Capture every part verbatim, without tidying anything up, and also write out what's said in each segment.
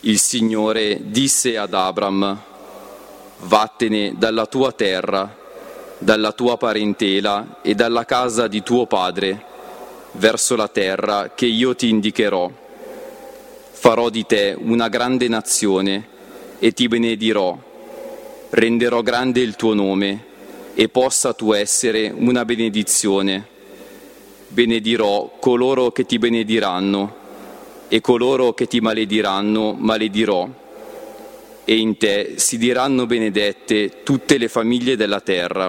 Il Signore disse ad Abram: vattene dalla tua terra, dalla tua parentela e dalla casa di tuo padre, verso la terra che io ti indicherò. Farò di te una grande nazione e ti benedirò. Renderò grande il tuo nome e possa tu essere una benedizione. Benedirò coloro che ti benediranno e coloro che ti malediranno maledirò. E in te si diranno benedette tutte le famiglie della terra.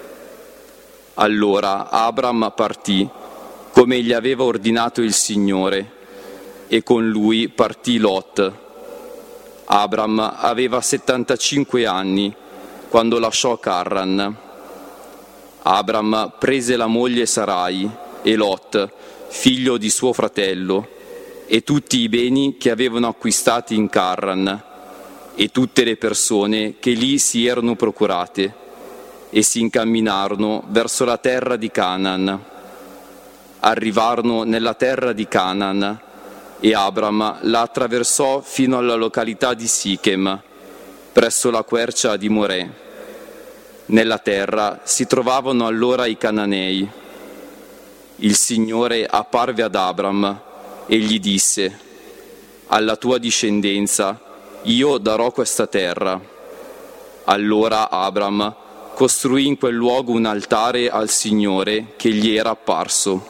Allora Abram partì, come gli aveva ordinato il Signore, e con lui partì Lot. Abram aveva settantacinque anni quando lasciò Carran. Abram prese la moglie Sarai e Lot, figlio di suo fratello, e tutti i beni che avevano acquistati in Carran, e tutte le persone che lì si erano procurate, e si incamminarono verso la terra di Canaan. Arrivarono nella terra di Canaan, e Abram la attraversò fino alla località di Sichem, presso la quercia di Morè. Nella terra si trovavano allora i Cananei. Il Signore apparve ad Abram e gli disse: alla tua discendenza io darò questa terra. Allora Abram costruì in quel luogo un altare al Signore che gli era apparso.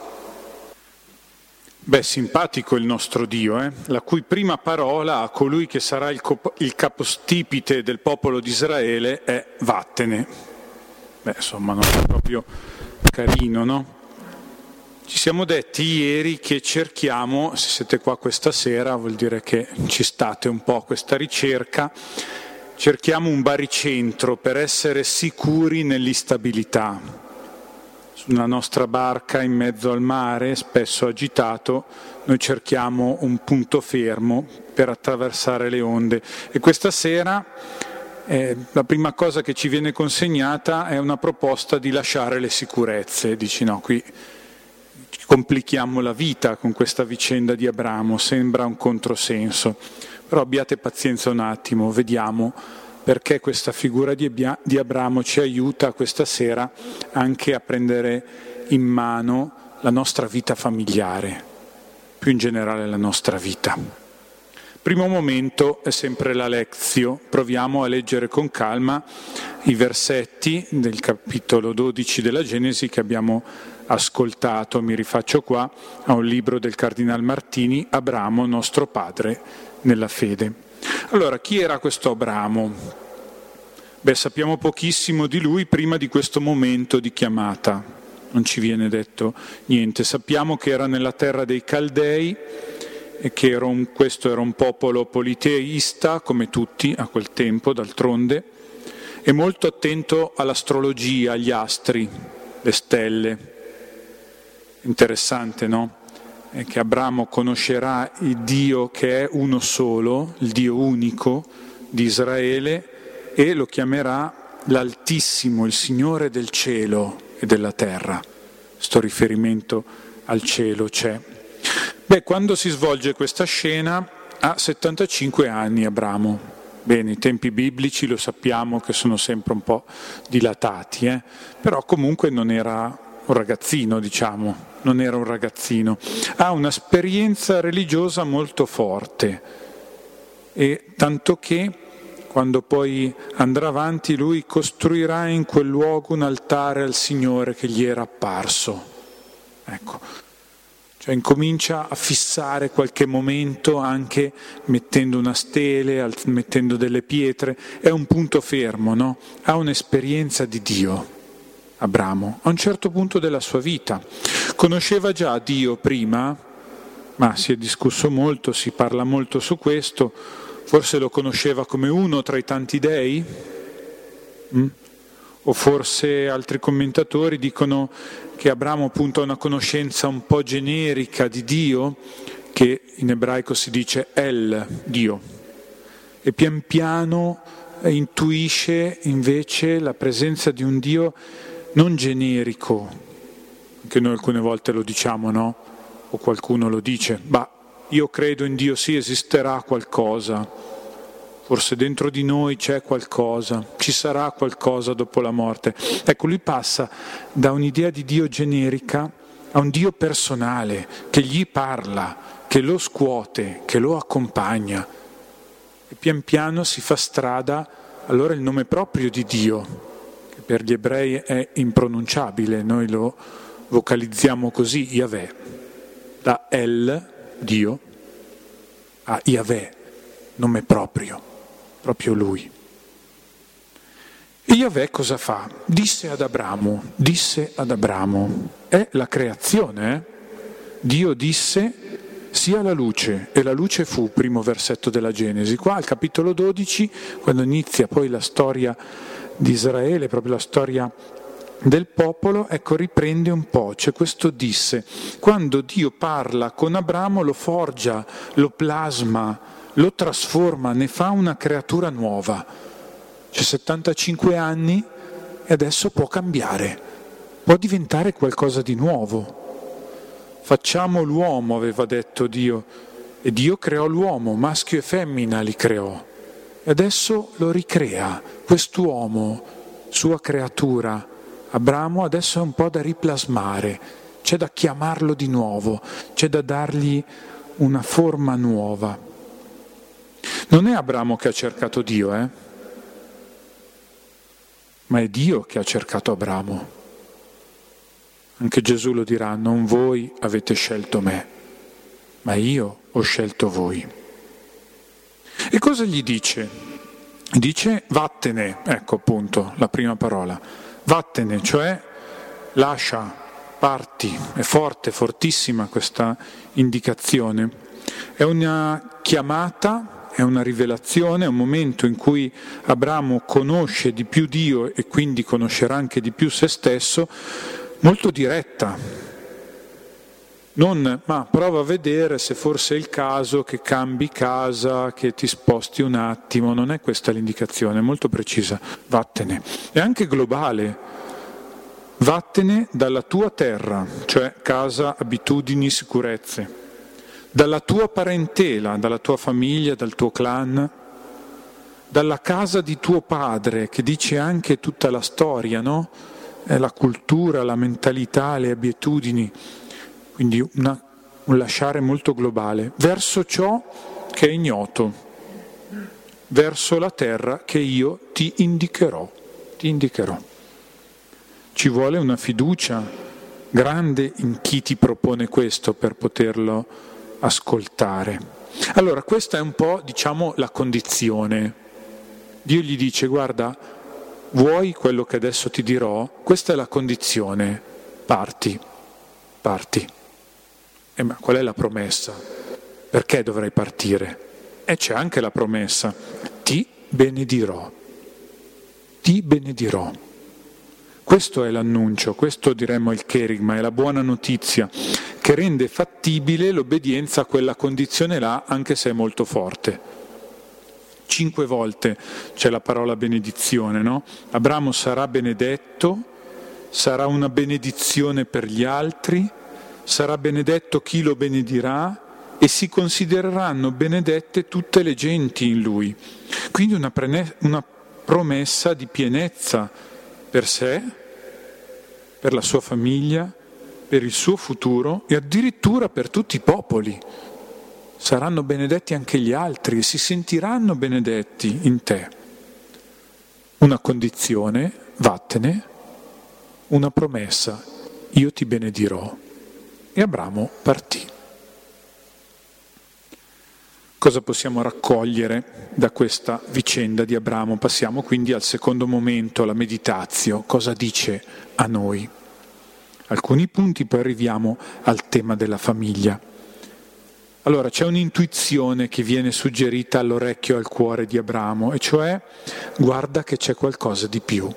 Beh, simpatico il nostro Dio, eh? La cui prima parola a colui che sarà il, cop- il capostipite del popolo di Israele è vattene. Beh, insomma, non è proprio carino, no? Ci siamo detti ieri che cerchiamo, se siete qua questa sera vuol dire che ci state un po' a questa ricerca, cerchiamo un baricentro per essere sicuri nell'instabilità. Sulla nostra barca in mezzo al mare, spesso agitato, noi cerchiamo un punto fermo per attraversare le onde. E questa sera eh, la prima cosa che ci viene consegnata è una proposta di lasciare le sicurezze. Dici no, qui complichiamo la vita con questa vicenda di Abramo, sembra un controsenso. Però abbiate pazienza un attimo, vediamo perché questa figura di, Abia- di Abramo ci aiuta questa sera anche a prendere in mano la nostra vita familiare, più in generale la nostra vita. Primo momento è sempre la lezio. Proviamo a leggere con calma i versetti del capitolo dodici della Genesi che abbiamo ascoltato. Mi rifaccio qua a un libro del Cardinal Martini, Abramo, nostro padre nella fede. Allora, chi era questo Abramo? Beh, sappiamo pochissimo di lui prima di questo momento di chiamata. Non ci viene detto niente. Sappiamo che era nella terra dei Caldei e che era un, questo era un popolo politeista, come tutti a quel tempo, d'altronde, e molto attento all'astrologia, agli astri, le stelle. Interessante, no? È che Abramo conoscerà il Dio che è uno solo, il Dio unico di Israele, e lo chiamerà l'Altissimo, il Signore del cielo e della terra. Sto riferimento al cielo c'è. Beh, quando si svolge questa scena ha settantacinque anni Abramo. Bene, i tempi biblici lo sappiamo che sono sempre un po' dilatati, eh? Però comunque non era un ragazzino, diciamo, non era un ragazzino. Ha un'esperienza religiosa molto forte, e tanto che quando poi andrà avanti lui costruirà in quel luogo un altare al Signore che gli era apparso. Ecco, cioè incomincia a fissare qualche momento anche mettendo una stele, mettendo delle pietre, è un punto fermo, no? Ha un'esperienza di Dio. Abramo, a un certo punto della sua vita. Conosceva già Dio prima, ma si è discusso molto, si parla molto su questo, forse lo conosceva come uno tra i tanti dei? Mm? O forse altri commentatori dicono che Abramo appunto ha una conoscenza un po' generica di Dio, che in ebraico si dice El, Dio, e pian piano intuisce invece la presenza di un Dio non generico, anche noi alcune volte lo diciamo, no? O qualcuno lo dice, ma io credo in Dio, sì, esisterà qualcosa, forse dentro di noi c'è qualcosa, ci sarà qualcosa dopo la morte. Ecco, lui passa da un'idea di Dio generica a un Dio personale, che gli parla, che lo scuote, che lo accompagna. E pian piano si fa strada allora il nome proprio di Dio, che per gli ebrei è impronunciabile, noi lo vocalizziamo così, Yahweh, da El, Dio, a Yahweh, nome proprio, proprio lui. E Yahweh cosa fa? Disse ad Abramo, disse ad Abramo, è la creazione, eh? Dio disse sia la luce, e la luce fu, primo versetto della Genesi. Qua al capitolo dodici, quando inizia poi la storia di Israele, proprio la storia del popolo, ecco, riprende un po', c'è questo disse. Quando Dio parla con Abramo lo forgia, lo plasma, lo trasforma, ne fa una creatura nuova. C'è settantacinque anni e adesso può cambiare, può diventare qualcosa di nuovo. Facciamo l'uomo, aveva detto Dio, e Dio creò l'uomo, maschio e femmina li creò. E adesso lo ricrea, quest'uomo, sua creatura. Abramo adesso è un po' da riplasmare, c'è da chiamarlo di nuovo, c'è da dargli una forma nuova. Non è Abramo che ha cercato Dio, eh? Ma è Dio che ha cercato Abramo. Anche Gesù lo dirà, non voi avete scelto me, ma io ho scelto voi. E cosa gli dice? Dice vattene, ecco appunto la prima parola, vattene, cioè lascia, parti, è forte, fortissima questa indicazione. È una chiamata, è una rivelazione, è un momento in cui Abramo conosce di più Dio e quindi conoscerà anche di più se stesso, molto diretta, non ma prova a vedere se forse è il caso che cambi casa, che ti sposti un attimo, non è questa l'indicazione, è molto precisa, vattene. È anche globale, vattene dalla tua terra, cioè casa, abitudini, sicurezze, dalla tua parentela, dalla tua famiglia, dal tuo clan, dalla casa di tuo padre, che dice anche tutta la storia, no? È la cultura, la mentalità, le abitudini, quindi una, un lasciare molto globale, verso ciò che è ignoto, verso la terra che io ti indicherò, ti indicherò. Ci vuole una fiducia grande in chi ti propone questo per poterlo ascoltare. Allora, questa è un po', diciamo, la condizione. Dio gli dice, guarda, vuoi quello che adesso ti dirò? Questa è la condizione, parti, parti. E ma qual è la promessa? Perché dovrei partire? E c'è anche la promessa, ti benedirò, ti benedirò. Questo è l'annuncio, questo diremmo il cherigma, è la buona notizia, che rende fattibile l'obbedienza a quella condizione là, anche se è molto forte. Cinque volte c'è la parola benedizione, no? Abramo sarà benedetto, sarà una benedizione per gli altri, sarà benedetto chi lo benedirà e si considereranno benedette tutte le genti in lui. Quindi una, prene- una promessa di pienezza per sé, per la sua famiglia, per il suo futuro e addirittura per tutti i popoli. Saranno benedetti anche gli altri e si sentiranno benedetti in te. Una condizione, vattene, una promessa, io ti benedirò. E Abramo partì. Cosa possiamo raccogliere da questa vicenda di Abramo? Passiamo quindi al secondo momento, la meditazio. Cosa dice a noi? Alcuni punti, poi arriviamo al tema della famiglia. Allora, c'è un'intuizione che viene suggerita all'orecchio e al cuore di Abramo, e cioè, guarda che c'è qualcosa di più.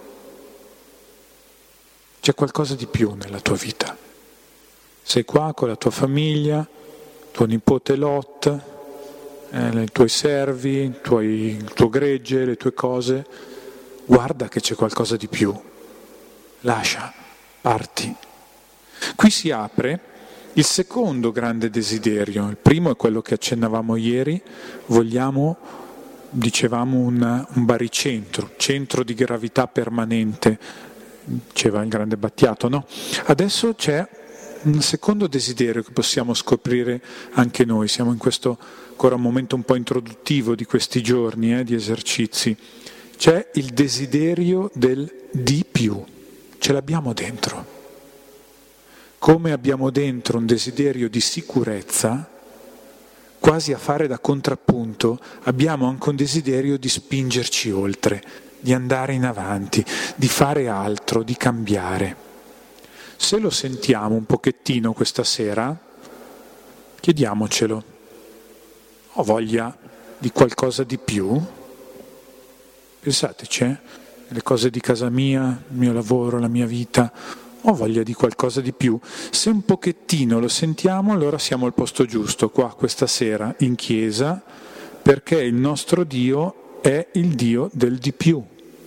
C'è qualcosa di più nella tua vita. Sei qua con la tua famiglia, tuo nipote Lot, eh, i tuoi servi, i tuoi, il tuo gregge, le tue cose. Guarda che c'è qualcosa di più. Lascia, parti. Qui si apre Il secondo grande desiderio, il primo è quello che accennavamo ieri, vogliamo, dicevamo, un, un baricentro, centro di gravità permanente, diceva il grande Battiato, no? Adesso c'è un secondo desiderio che possiamo scoprire anche noi, siamo in questo ancora un momento un po' introduttivo di questi giorni, eh, di esercizi. C'è il desiderio del di più, ce l'abbiamo dentro. Come abbiamo dentro un desiderio di sicurezza, quasi a fare da contrappunto, abbiamo anche un desiderio di spingerci oltre, di andare in avanti, di fare altro, di cambiare. Se lo sentiamo un pochettino questa sera, chiediamocelo. Ho voglia di qualcosa di più? Pensateci, eh? Le cose di casa mia, il mio lavoro, la mia vita, ho voglia di qualcosa di più. Se un pochettino lo sentiamo, allora siamo al posto giusto, qua, questa sera, in chiesa, perché il nostro Dio è il Dio del di più.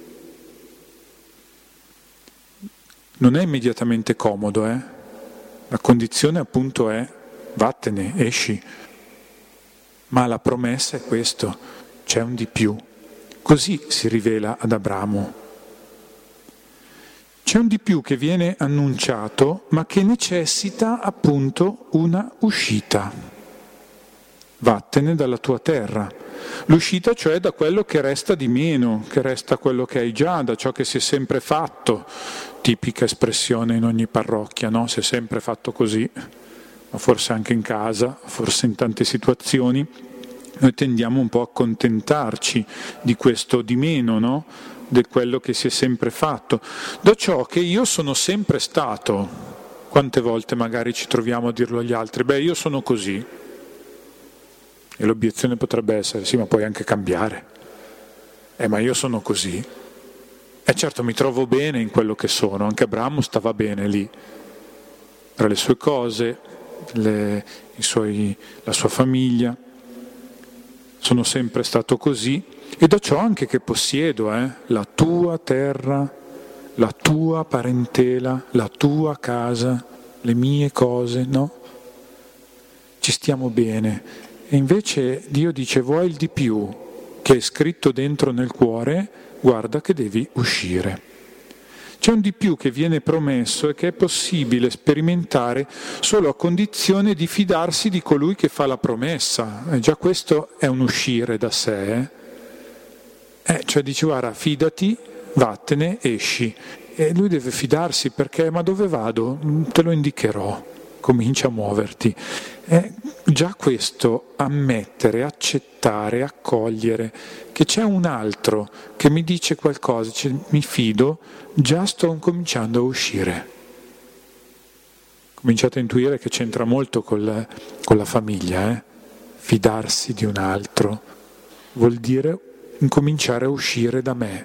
Non è immediatamente comodo, eh? La condizione appunto è vattene, esci. Ma la promessa è questo, c'è un di più. Così si rivela ad Abramo. C'è un di più che viene annunciato, ma che necessita appunto una uscita. Vattene dalla tua terra. L'uscita cioè da quello che resta di meno, che resta quello che hai già, da ciò che si è sempre fatto. Tipica espressione in ogni parrocchia, no? Si è sempre fatto così, ma forse anche in casa, forse in tante situazioni. Noi tendiamo un po' a accontentarci di questo di meno, no? Di quello che si è sempre fatto, da ciò che io sono sempre stato. Quante volte magari ci troviamo a dirlo agli altri, beh io sono così, e l'obiezione potrebbe essere, sì ma puoi anche cambiare, eh ma io sono così, e certo mi trovo bene in quello che sono, anche Abramo stava bene lì, tra le sue cose, le, i suoi, la sua famiglia, sono sempre stato così, e da ciò anche che possiedo, eh, la tua terra, la tua parentela, la tua casa, le mie cose, no? Ci stiamo bene. E invece Dio dice, vuoi il di più che è scritto dentro nel cuore? Guarda che devi uscire. C'è un di più che viene promesso e che è possibile sperimentare solo a condizione di fidarsi di colui che fa la promessa. E già questo è un uscire da sé, eh? Eh, cioè dici guarda, fidati, vattene, esci. E lui deve fidarsi perché, ma dove vado? Te lo indicherò, comincia a muoverti. Eh, già questo, ammettere, accettare, accogliere, che c'è un altro che mi dice qualcosa, cioè, mi fido, già sto cominciando a uscire. Cominciate a intuire che c'entra molto col, con la famiglia, eh? Fidarsi di un altro vuol dire incominciare a uscire da me.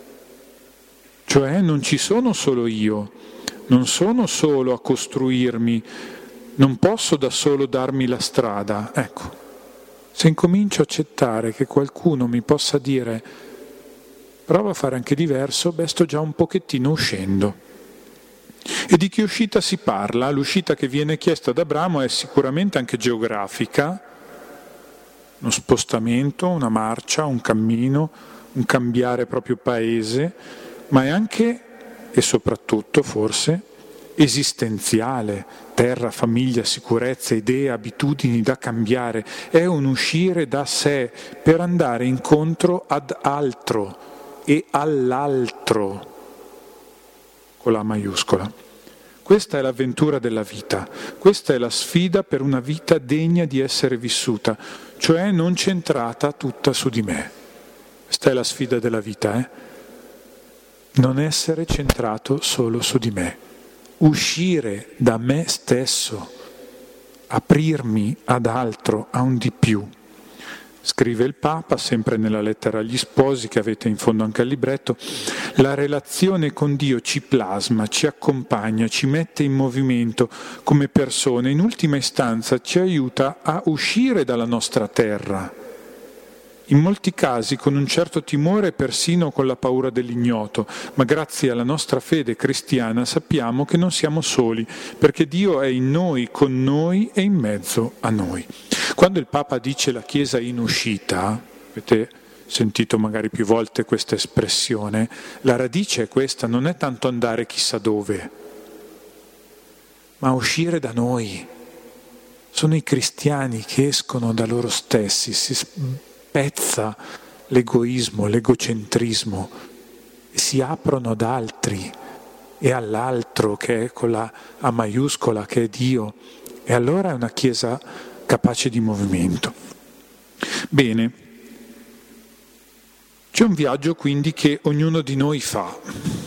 Cioè non ci sono solo io, non sono solo a costruirmi, non posso da solo darmi la strada. Ecco, se incomincio a accettare che qualcuno mi possa dire prova a fare anche diverso, beh sto già un pochettino uscendo. E di che uscita si parla? L'uscita che viene chiesta ad Abramo è sicuramente anche geografica, uno spostamento, una marcia, un cammino, un cambiare proprio paese, ma è anche e soprattutto forse esistenziale, terra, famiglia, sicurezza, idee, abitudini da cambiare, è un uscire da sé per andare incontro ad altro e all'altro, con la maiuscola. Questa è l'avventura della vita, questa è la sfida per una vita degna di essere vissuta, cioè non centrata tutta su di me. Questa è la sfida della vita, eh? Non essere centrato solo su di me, uscire da me stesso, aprirmi ad altro, a un di più. Scrive il Papa, sempre nella lettera agli sposi, che avete in fondo anche al libretto, la relazione con Dio ci plasma, ci accompagna, ci mette in movimento come persone, in ultima istanza ci aiuta a uscire dalla nostra terra, in molti casi con un certo timore e persino con la paura dell'ignoto, ma grazie alla nostra fede cristiana sappiamo che non siamo soli, perché Dio è in noi, con noi e in mezzo a noi. Quando il Papa dice la Chiesa in uscita, avete sentito magari più volte questa espressione, la radice è questa, non è tanto andare chissà dove, ma uscire da noi. Sono i cristiani che escono da loro stessi, si spezza l'egoismo, l'egocentrismo e si aprono ad altri e all'altro che è con la A maiuscola, che è Dio, e allora è una Chiesa capace di movimento. Bene, c'è un viaggio quindi che ognuno di noi fa,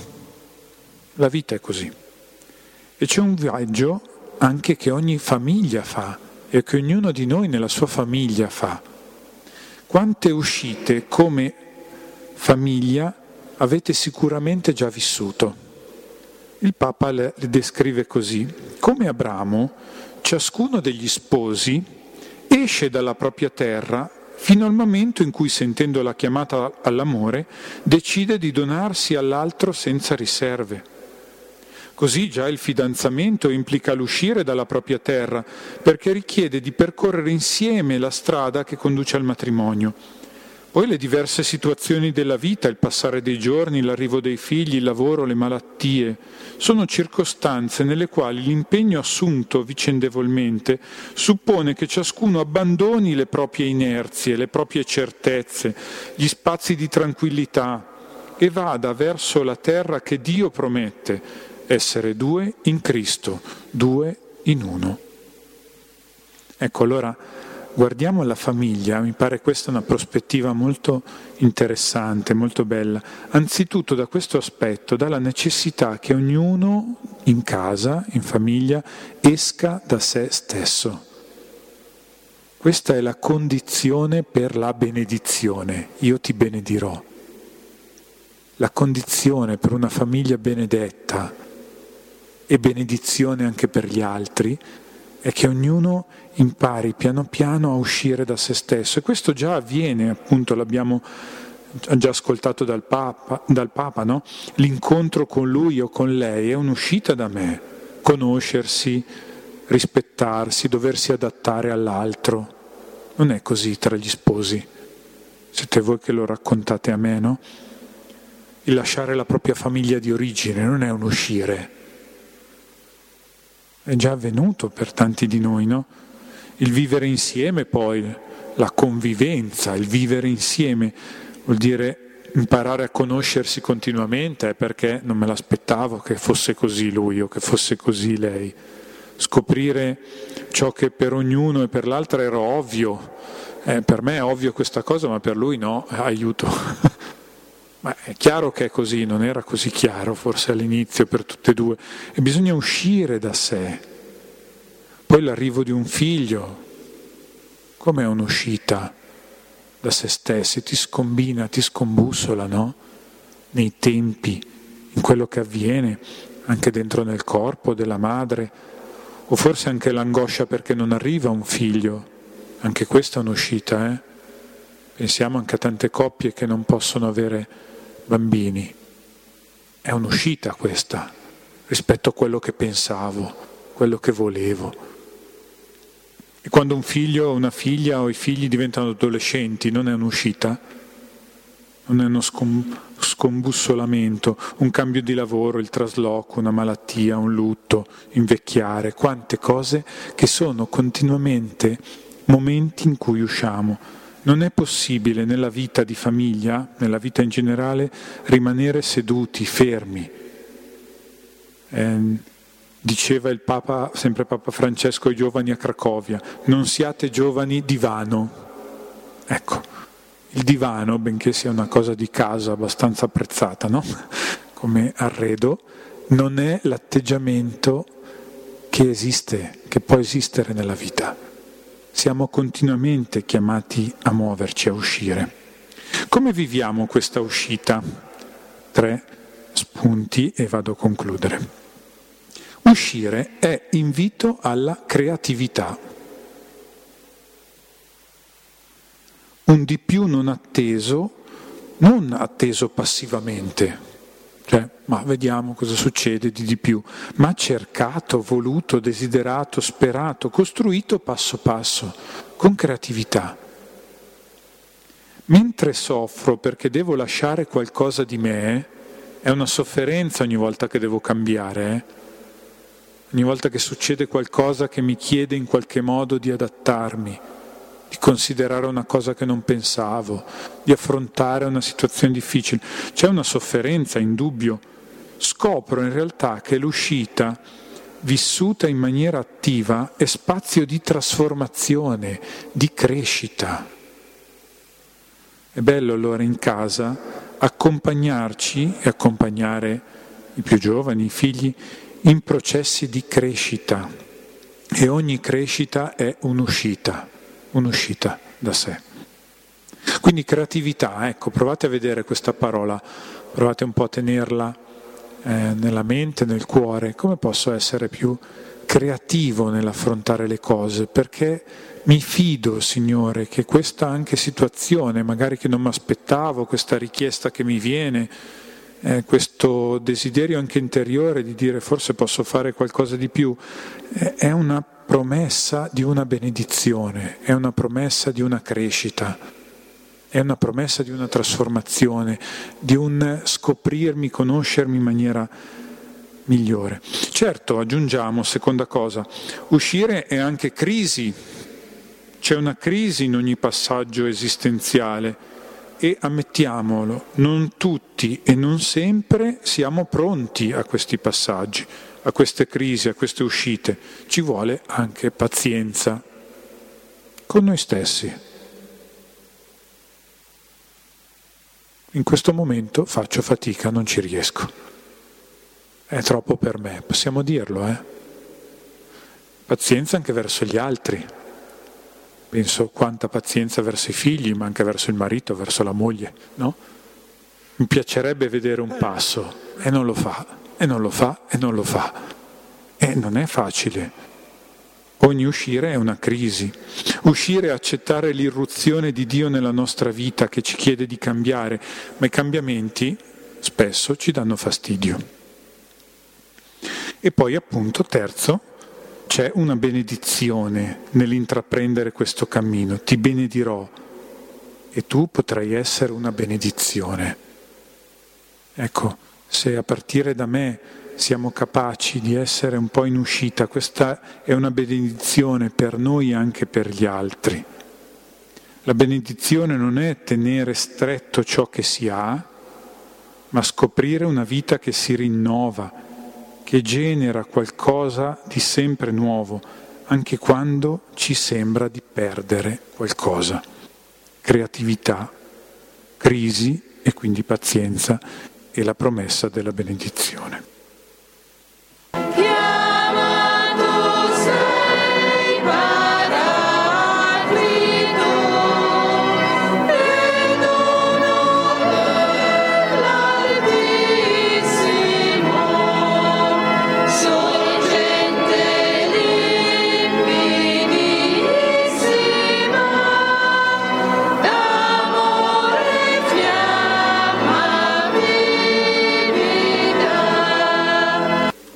la vita è così, e c'è un viaggio anche che ogni famiglia fa e che ognuno di noi nella sua famiglia fa. Quante uscite come famiglia avete sicuramente già vissuto? Il Papa le descrive così: come Abramo, ciascuno degli sposi esce dalla propria terra fino al momento in cui, sentendo la chiamata all'amore, decide di donarsi all'altro senza riserve. Così già il fidanzamento implica l'uscire dalla propria terra, perché richiede di percorrere insieme la strada che conduce al matrimonio. Poi le diverse situazioni della vita, il passare dei giorni, l'arrivo dei figli, il lavoro, le malattie, sono circostanze nelle quali l'impegno assunto vicendevolmente suppone che ciascuno abbandoni le proprie inerzie, le proprie certezze, gli spazi di tranquillità e vada verso la terra che Dio promette, essere due in Cristo, due in uno. Ecco, allora guardiamo la famiglia, mi pare questa una prospettiva molto interessante, molto bella. Anzitutto da questo aspetto, dalla necessità che ognuno in casa, in famiglia, esca da sé stesso. Questa è la condizione per la benedizione, io ti benedirò. La condizione per una famiglia benedetta e benedizione anche per gli altri è che ognuno impari piano piano a uscire da se stesso, e questo già avviene, appunto l'abbiamo già ascoltato dal Papa, dal Papa, no? L'incontro con lui o con lei è un'uscita da me, conoscersi, rispettarsi, doversi adattare all'altro. Non è così tra gli sposi, siete voi che lo raccontate a me, no? Il lasciare la propria famiglia di origine non è un uscire. È già avvenuto per tanti di noi, no? Il vivere insieme poi, la convivenza, il vivere insieme vuol dire imparare a conoscersi continuamente, eh, perché non me l'aspettavo che fosse così lui o che fosse così lei. Scoprire ciò che per ognuno e per l'altra era ovvio. Eh, per me è ovvio questa cosa, ma per lui no, aiuto. Ma è chiaro che è così, non era così chiaro forse all'inizio per tutte e due, e bisogna uscire da sé. Poi l'arrivo di un figlio, com'è un'uscita da se stessi? Ti scombina, ti scombussola, no? Nei tempi, in quello che avviene, anche dentro nel corpo della madre, o forse anche l'angoscia perché non arriva un figlio, anche questa è un'uscita, eh? Pensiamo anche a tante coppie che non possono avere bambini. È un'uscita questa, rispetto a quello che pensavo, quello che volevo. E quando un figlio o una figlia o i figli diventano adolescenti, non è un'uscita? Non è uno scom- scombussolamento, un cambio di lavoro, il trasloco, una malattia, un lutto, invecchiare, quante cose che sono continuamente momenti in cui usciamo. Non è possibile nella vita di famiglia, nella vita in generale, rimanere seduti, fermi. Eh, diceva il Papa, sempre Papa Francesco, ai giovani a Cracovia, non siate giovani divano. Ecco, il divano, benché sia una cosa di casa abbastanza apprezzata, no? Come arredo, non è l'atteggiamento che esiste, che può esistere nella vita. Siamo continuamente chiamati a muoverci, a uscire. Come viviamo questa uscita? Tre spunti e vado a concludere. Uscire è invito alla creatività. un di più non atteso, non atteso passivamente, cioè, ma vediamo cosa succede di di più, ma cercato, voluto, desiderato, sperato, costruito passo passo, con creatività. Mentre soffro perché devo lasciare qualcosa di me, è una sofferenza ogni volta che devo cambiare, eh? Ogni volta che succede qualcosa che mi chiede in qualche modo di adattarmi, di considerare una cosa che non pensavo, di affrontare una situazione difficile. C'è una sofferenza, indubbio. Scopro in realtà che l'uscita, vissuta in maniera attiva, è spazio di trasformazione, di crescita. È bello allora in casa accompagnarci e accompagnare i più giovani, i figli, in processi di crescita. E ogni crescita è un'uscita. un'uscita da sé. Quindi creatività, ecco, provate a vedere questa parola, provate un po' a tenerla eh, nella mente, nel cuore. Come posso essere più creativo nell'affrontare le cose? Perché mi fido, Signore, che questa anche situazione, magari che non mi aspettavo, questa richiesta che mi viene, eh, questo desiderio anche interiore di dire forse posso fare qualcosa di più, eh, è una promessa di una benedizione, è una promessa di una crescita, è una promessa di una trasformazione, di un scoprirmi, conoscermi in maniera migliore. Certo, aggiungiamo, seconda cosa, uscire è anche crisi, c'è una crisi in ogni passaggio esistenziale e ammettiamolo, non tutti e non sempre siamo pronti a questi passaggi, a queste crisi, a queste uscite. Ci vuole anche pazienza con noi stessi. In questo momento faccio fatica, non ci riesco. È troppo per me, possiamo dirlo, eh? Pazienza anche verso gli altri. Penso quanta pazienza verso i figli, ma anche verso il marito, verso la moglie, no? Mi piacerebbe vedere un passo e non lo fa. E non lo fa, e non lo fa. E non è facile. Ogni uscire è una crisi. Uscire è accettare l'irruzione di Dio nella nostra vita che ci chiede di cambiare, ma i cambiamenti spesso ci danno fastidio. E poi appunto, terzo, c'è una benedizione nell'intraprendere questo cammino. Ti benedirò e tu potrai essere una benedizione. Ecco, se a partire da me siamo capaci di essere un po' in uscita, questa è una benedizione per noi e anche per gli altri. La benedizione non è tenere stretto ciò che si ha, ma scoprire una vita che si rinnova, che genera qualcosa di sempre nuovo, anche quando ci sembra di perdere qualcosa. Creatività, crisi e quindi pazienza e la promessa della benedizione.